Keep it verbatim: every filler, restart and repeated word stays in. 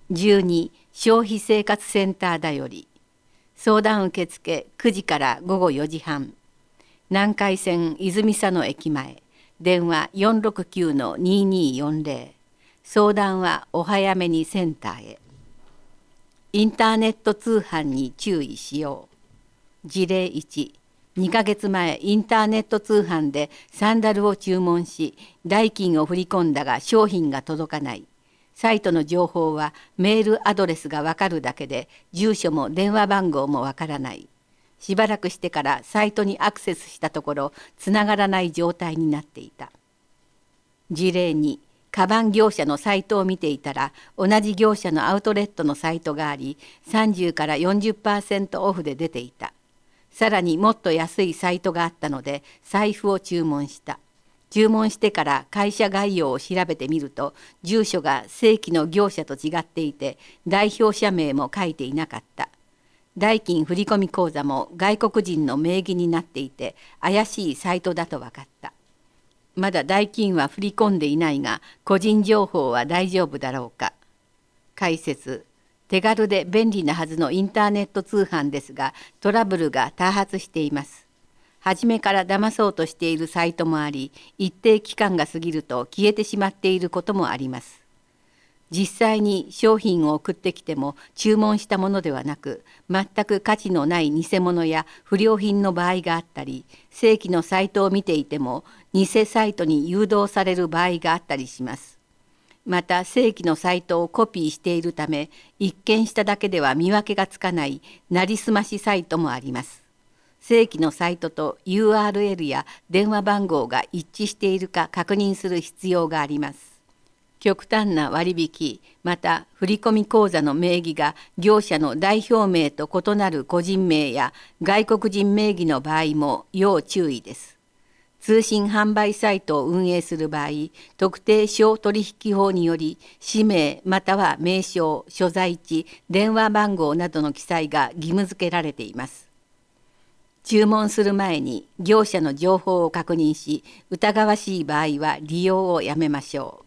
じゅうに消費生活センターだより相談受付くじから午後よじはん、南海線泉佐野駅前、電話 よんろくきゅうのにーにーよんぜろ、相談はお早めにセンターへ。インターネット通販に注意しよう。事例いち、にかげつまえインターネット通販でサンダルを注文し、代金を振り込んだが商品が届かない。サイトの情報はメールアドレスがわかるだけで、住所も電話番号もわからない。しばらくしてからサイトにアクセスしたところ、つながらない状態になっていた。事例に、カバン業者のサイトを見ていたら、同じ業者のアウトレットのサイトがあり、さんじゅうからよんじゅっパーセントオフで出ていた。さらにもっと安いサイトがあったので、財布を注文した。注文してから会社概要を調べてみると、住所が正規の業者と違っていて、代表者名も書いていなかった。代金振込口座も外国人の名義になっていて、怪しいサイトだと分かった。まだ代金は振り込んでいないが、個人情報は大丈夫だろうか。解説。手軽で便利なはずのインターネット通販ですが、トラブルが多発しています。初めから騙そうとしているサイトもあり、一定期間が過ぎると消えてしまっていることもあります。実際に商品を送ってきても注文したものではなく、全く価値のない偽物や不良品の場合があったり、正規のサイトを見ていても偽サイトに誘導される場合があったりします。また正規のサイトをコピーしているため、一見しただけでは見分けがつかないなりすましサイトもあります。正規のサイトと ユーアールエル や電話番号が一致しているか確認する必要があります。極端な割引、また振込口座の名義が業者の代表名と異なる個人名や外国人名義の場合も要注意です。通信販売サイトを運営する場合、特定商取引法により氏名または名称、所在地、電話番号などの記載が義務付けられています。注文する前に業者の情報を確認し、疑わしい場合は利用をやめましょう。